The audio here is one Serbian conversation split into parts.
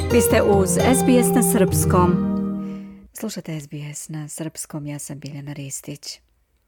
Vi ste uz SBS na srpskom. Slušate SBS na srpskom, ja sam Biljana Ristić.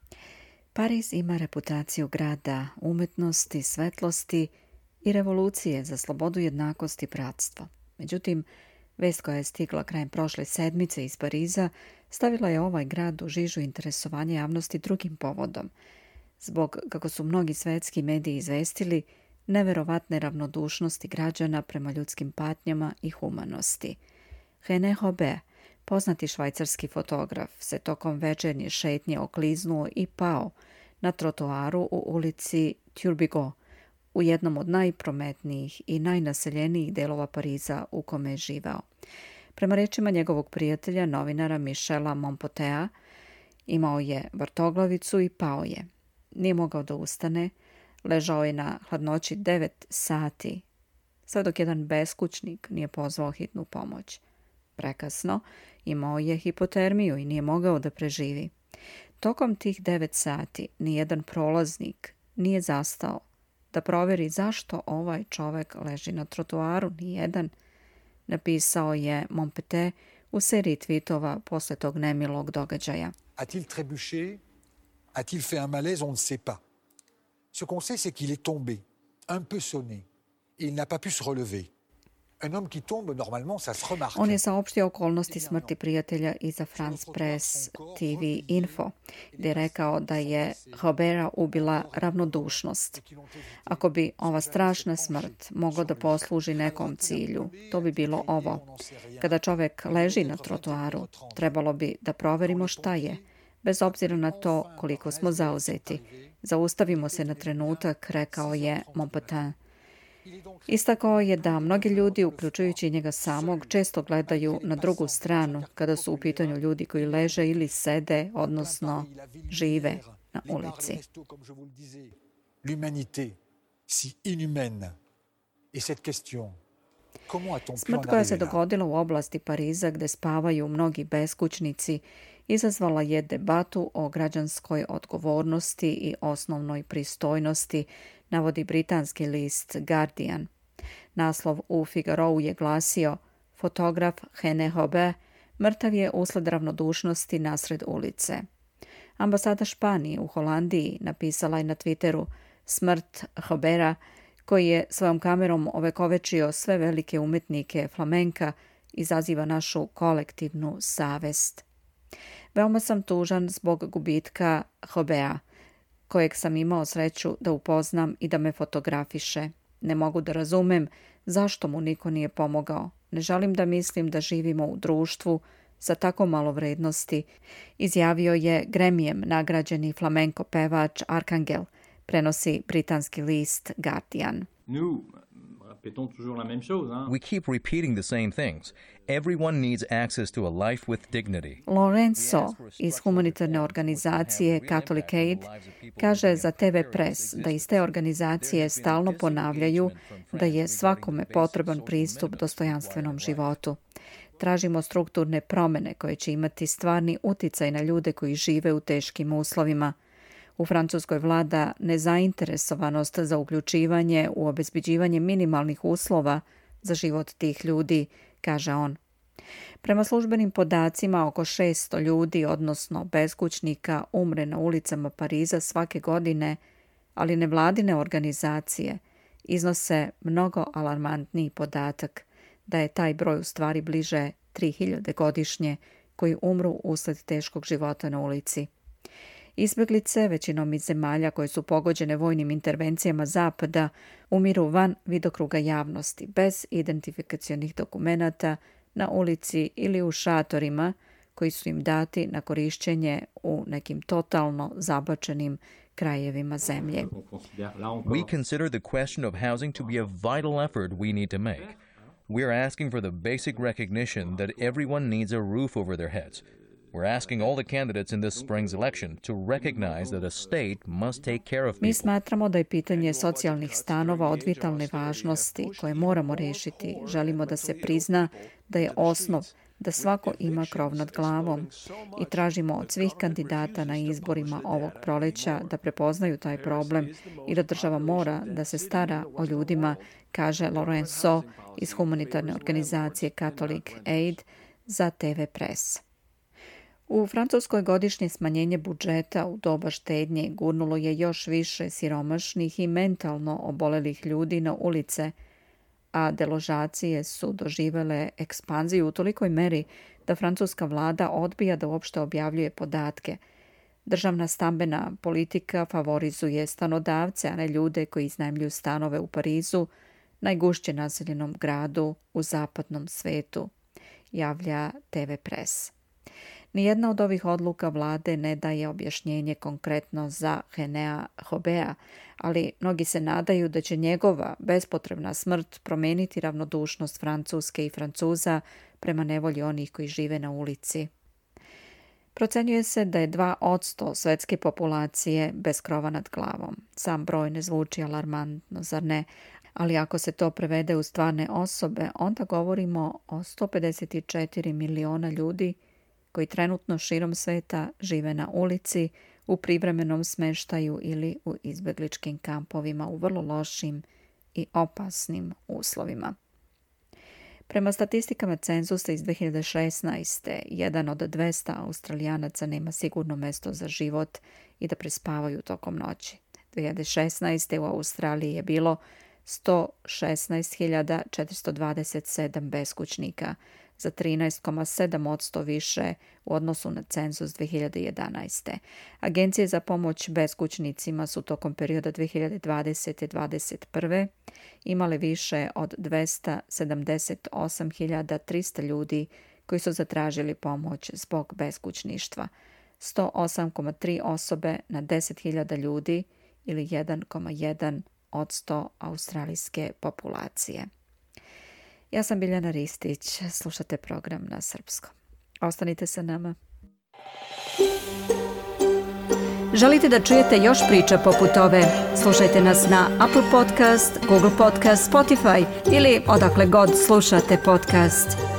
Pariz ima reputaciju grada umetnosti, svetlosti i revolucije za slobodu, jednakost i bratstvo. Međutim, vest koja je stigla krajem prošle sedmice iz Pariza stavila je ovaj grad u žižu interesovanja javnosti drugim povodom. Zbog, kako su mnogi svetski mediji izvestili, neverovatne ravnodušnosti građana prema ljudskim patnjama i humanosti. René Hobert, poznati švajcarski fotograf, se tokom večernje šetnje okliznuo i pao na trotoaru u ulici Turbigo, u jednom od najprometnijih i najnaseljenijih delova Pariza u kome je živeo. Prema rečima njegovog prijatelja, novinara Michela Mompotea, imao je vrtoglavicu i pao je. Nije mogao da ustane, ležao je na hladnoći 9 sati, sve dok jedan beskućnik nije pozvao hitnu pomoć. Prekasno, imao je hipotermiju i nije mogao da preživi. Tokom tih 9 sati nijedan prolaznik nije zastao da proveri zašto ovaj čovek leži na trotoaru, nijedan, napisao je Mompete u seriji tweetova posle tog nemilog događaja. A-t-il trébuché? A-t-il fait un malaise? On ne sait pas. Ce qu'on sait, c'est qu'il est tombé, un peu sonné, et il n'a pas pu se relever. Un homme qui tombe, normalement, ça se remarque. On je saopštio okolnosti smrti prijatelja i za France Press TV Info, gdje je rekao da je Hobera ubila ravnodušnost. Ako bi ova strašna smrt mogla da posluži nekom cilju, to bi bilo ovo. Kada čovek leži na trotoaru, trebalo bi da proverimo šta je, bez obzira na to koliko smo zauzeti. Zaustavimo se na trenutak, rekao je Mompotin. Istakao je da mnogi ljudi, uključujući njega samog, često gledaju na drugu stranu kada su u pitanju ljudi koji leže ili sede, odnosno žive na ulici. Smrt koja se dogodila u oblasti Pariza gde spavaju mnogi beskućnici izazvala je debatu o građanskoj odgovornosti i osnovnoj pristojnosti, navodi britanski list Guardian. Naslov u Figarou je glasio: fotograf René Hobert mrtav je usled ravnodušnosti nasred ulice. Ambasada Španije u Holandiji napisala je na Twitteru: smrt Hobera, koji je svojom kamerom ovekovečio sve velike umetnike flamenka, izaziva našu kolektivnu savest. Veoma sam tužan zbog gubitka Hobera, kojeg sam imao sreću da upoznam i da me fotografiše. Ne mogu da razumem zašto mu niko nije pomogao. Ne želim da mislim da živimo u društvu sa tako malo vrednosti, izjavio je Gremijem nagrađeni flamenko pevač Arcangel, prenosi britanski list Guardian. We keep repeating the same things. Everyone needs access to a life with dignity. Lorenzo iz humanitarne organizacije Catholic Aid kaže za TV Press da iz te organizacije stalno ponavljaju da je svakome potreban pristup dostojanstvenom životu. Tražimo strukturne promene koje će imati stvarni uticaj na ljude koji žive u teškim uslovima. U Francuskoj vlada nezainteresovanost za uključivanje u obezbeđivanje minimalnih uslova za život tih ljudi, kaže on. Prema službenim podacima, oko 600 ljudi, odnosno beskućnika, umre na ulicama Pariza svake godine, ali nevladine organizacije iznose mnogo alarmantniji podatak da je taj broj u stvari bliže 3000 godišnje koji umru usled teškog života na ulici. Izbjeglice, većinom iz zemalja koje su pogođene vojnim intervencijama Zapada, umiru van vidokruga javnosti, bez identifikacionih dokumenata, na ulici ili u šatorima koji su im dati na korišćenje u nekim totalno zabačenim krajevima zemlje. We consider the question of housing to be a vital effort we need to make. We are asking for the basic recognition that everyone needs a roof over their heads. We're asking all the candidates in this spring's election to recognize that a state must take care of people. Mi smatramo da je pitanje socijalnih stanova od vitalne važnosti koje moramo rešiti. Želimo da se prizna da je osnov da svako ima krov nad glavom i tražimo od svih kandidata na izborima ovog proleća da prepoznaju taj problem i da država mora da se stara o ljudima, kaže Lorenzo iz humanitarne organizacije Catholic Aid za TV Press. U Francuskoj godišnje smanjenje budžeta u doba štednje gurnulo je još više siromašnih i mentalno obolelih ljudi na ulice, a deložacije su doživele ekspanziju u tolikoj meri da francuska vlada odbija da uopšte objavljuje podatke. Državna stambena politika favorizuje stanodavce, a ne ljude koji iznajmljuju stanove u Parizu, najgušće naseljenom gradu u zapadnom svetu, javlja TV Press. Nijedna od ovih odluka vlade ne daje objašnjenje konkretno za Renea Hobea, ali mnogi se nadaju da će njegova bespotrebna smrt promeniti ravnodušnost Francuske i Francuza prema nevolji onih koji žive na ulici. Procenjuje se da je 2% svetske populacije bez krova nad glavom. Sam broj ne zvuči alarmantno, zar ne? Ali ako se to prevede u stvarne osobe, onda govorimo o 154 miliona ljudi koji trenutno širom sveta žive na ulici, u privremenom smeštaju ili u izbegličkim kampovima u vrlo lošim i opasnim uslovima. Prema statistikama cenzusa iz 2016. jedan od 200 Australijanaca nema sigurno mesto za život i da prespavaju tokom noći. 2016. u Australiji je bilo 116.427 beskućnika, za 13,7% više u odnosu na cenzus 2011. Agencije za pomoć beskućnicima su tokom perioda 2020. i 2021. imale više od 278.300 ljudi koji su zatražili pomoć zbog beskućništva. 108,3 osobe na 10.000 ljudi ili 1,1% australijske populacije. Ja sam Biljana Ristić, slušate program na srpskom. Ostanite sa nama. Želite da čujete još priča poput ove? Slušajte nas na Apple Podcast, Google Podcast, Spotify ili odakle god slušate podcast.